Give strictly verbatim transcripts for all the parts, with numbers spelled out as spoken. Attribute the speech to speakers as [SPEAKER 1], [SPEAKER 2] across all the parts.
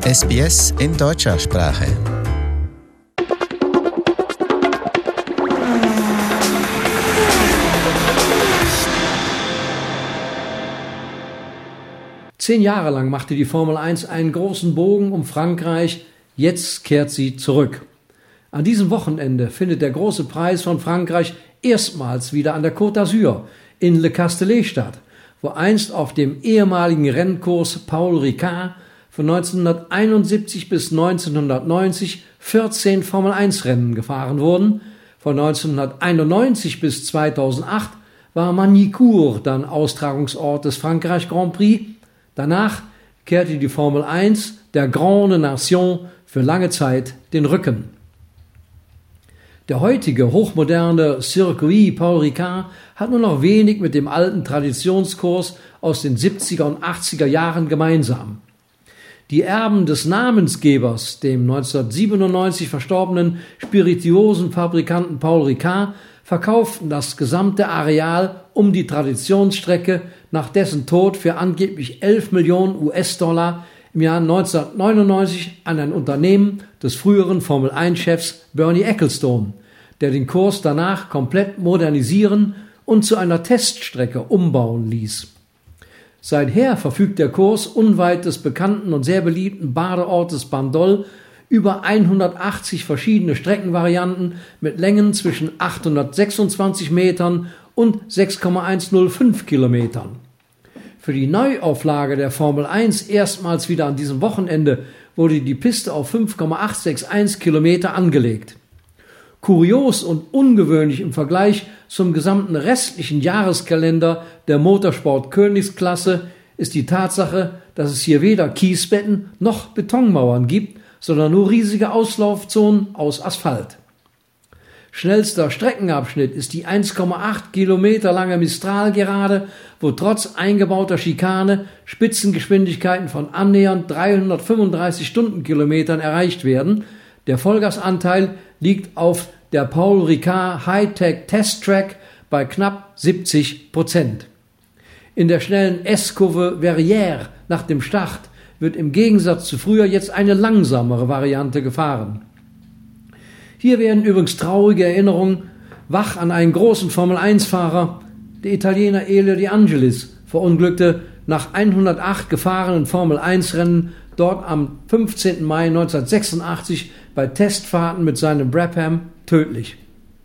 [SPEAKER 1] S B S in deutscher Sprache.
[SPEAKER 2] Zehn Jahre lang machte die Formel eins einen großen Bogen um Frankreich, jetzt kehrt sie zurück. An diesem Wochenende findet der große Preis von Frankreich erstmals wieder an der Côte d'Azur in Le Castellet statt, wo einst auf dem ehemaligen Rennkurs Paul Ricard von neunzehnhunderteinundsiebzig bis neunzehnhundertneunzig vierzehn Formel eins Rennen gefahren wurden. Von neunzehnhunderteinundneunzig bis zweitausendacht war Magny-Cours dann Austragungsort des Frankreich Grand Prix. Danach kehrte die Formel eins der Grande Nation für lange Zeit den Rücken. Der heutige hochmoderne Circuit Paul Ricard hat nur noch wenig mit dem alten Traditionskurs aus den siebziger und achtziger Jahren gemeinsam. Die Erben des Namensgebers, dem neunzehnhundertsiebenundneunzig verstorbenen Spirituosenfabrikanten Paul Ricard, verkauften das gesamte Areal um die Traditionsstrecke nach dessen Tod für angeblich elf Millionen U S-Dollar im Jahr neunzehnhundertneunundneunzig an ein Unternehmen des früheren Formel eins Chefs Bernie Ecclestone, der den Kurs danach komplett modernisieren und zu einer Teststrecke umbauen ließ. Seither verfügt der Kurs unweit des bekannten und sehr beliebten Badeortes Bandol über hundertachtzig verschiedene Streckenvarianten mit Längen zwischen achthundertsechsundzwanzig Metern und sechs Komma hundertfünf Kilometern. Für die Neuauflage der Formel eins erstmals wieder an diesem Wochenende wurde die Piste auf fünf Komma achthunderteinundsechzig Kilometer angelegt. Kurios und ungewöhnlich im Vergleich zum gesamten restlichen Jahreskalender der Motorsport-Königsklasse ist die Tatsache, dass es hier weder Kiesbetten noch Betonmauern gibt, sondern nur riesige Auslaufzonen aus Asphalt. Schnellster Streckenabschnitt ist die eins Komma acht Kilometer lange Mistral-Gerade, wo trotz eingebauter Schikane Spitzengeschwindigkeiten von annähernd dreihundertfünfunddreißig Stundenkilometern erreicht werden. Der Vollgasanteil liegt auf der Paul Ricard Hightech Test Track bei knapp siebzig Prozent. In der schnellen S-Kurve Verrières nach dem Start wird im Gegensatz zu früher jetzt eine langsamere Variante gefahren. Hier werden übrigens traurige Erinnerungen wach an einen großen Formel eins Fahrer. Der Italiener Elio De Angelis verunglückte nach hundertacht gefahrenen Formel eins Rennen dort am fünfzehnten Mai neunzehnhundertsechsundachtzig bei Testfahrten mit seinem Brabham tödlich.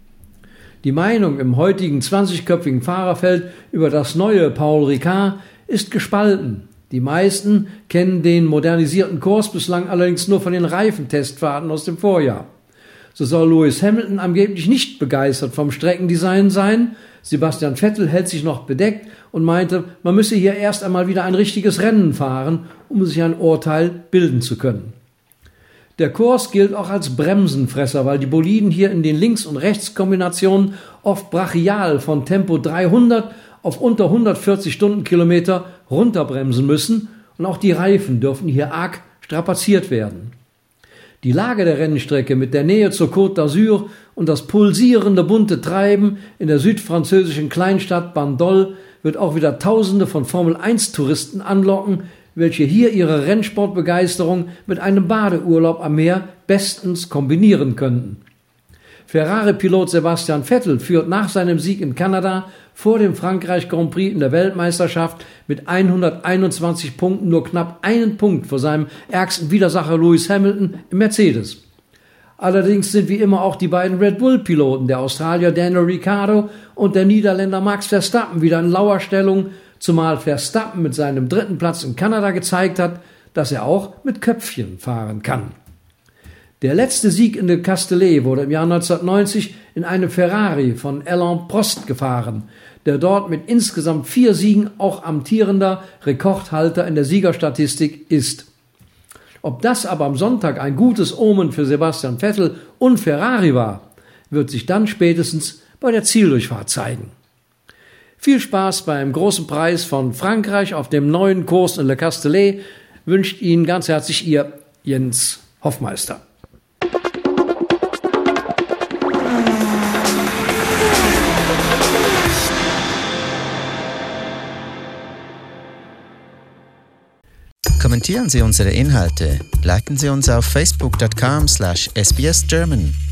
[SPEAKER 2] Die Meinung im heutigen zwanzigköpfigen Fahrerfeld über das neue Paul Ricard ist gespalten. Die meisten kennen den modernisierten Kurs bislang allerdings nur von den Reifentestfahrten aus dem Vorjahr. So soll Lewis Hamilton angeblich nicht begeistert vom Streckendesign sein. Sebastian Vettel hält sich noch bedeckt und meinte, man müsse hier erst einmal wieder ein richtiges Rennen fahren, um sich ein Urteil bilden zu können. Der Kurs gilt auch als Bremsenfresser, weil die Boliden hier in den Links- und Rechtskombinationen oft brachial von Tempo dreihundert auf unter hundertvierzig Stundenkilometer runterbremsen müssen und auch die Reifen dürfen hier arg strapaziert werden. Die Lage der Rennstrecke mit der Nähe zur Côte d'Azur und das pulsierende bunte Treiben in der südfranzösischen Kleinstadt Bandol wird auch wieder Tausende von Formel eins Touristen anlocken, welche hier ihre Rennsportbegeisterung mit einem Badeurlaub am Meer bestens kombinieren könnten. Ferrari-Pilot Sebastian Vettel führt nach seinem Sieg in Kanada vor dem Frankreich Grand Prix in der Weltmeisterschaft mit hunderteinundzwanzig Punkten nur knapp einen Punkt vor seinem ärgsten Widersacher Lewis Hamilton im Mercedes. Allerdings sind wie immer auch die beiden Red Bull-Piloten, der Australier Daniel Ricciardo und der Niederländer Max Verstappen, wieder in Lauerstellung, zumal Verstappen mit seinem dritten Platz in Kanada gezeigt hat, dass er auch mit Köpfchen fahren kann. Der letzte Sieg in Le Castellet wurde im Jahr neunzehnhundertneunzig in einem Ferrari von Alain Prost gefahren, der dort mit insgesamt vier Siegen auch amtierender Rekordhalter in der Siegerstatistik ist. Ob das aber am Sonntag ein gutes Omen für Sebastian Vettel und Ferrari war, wird sich dann spätestens bei der Zieldurchfahrt zeigen. Viel Spaß beim großen Preis von Frankreich auf dem neuen Kurs in Le Castellet wünscht Ihnen ganz herzlich Ihr Jens Hoffmeister.
[SPEAKER 1] Kommentieren Sie unsere Inhalte. Liken Sie uns auf facebook dot com slash s b s german.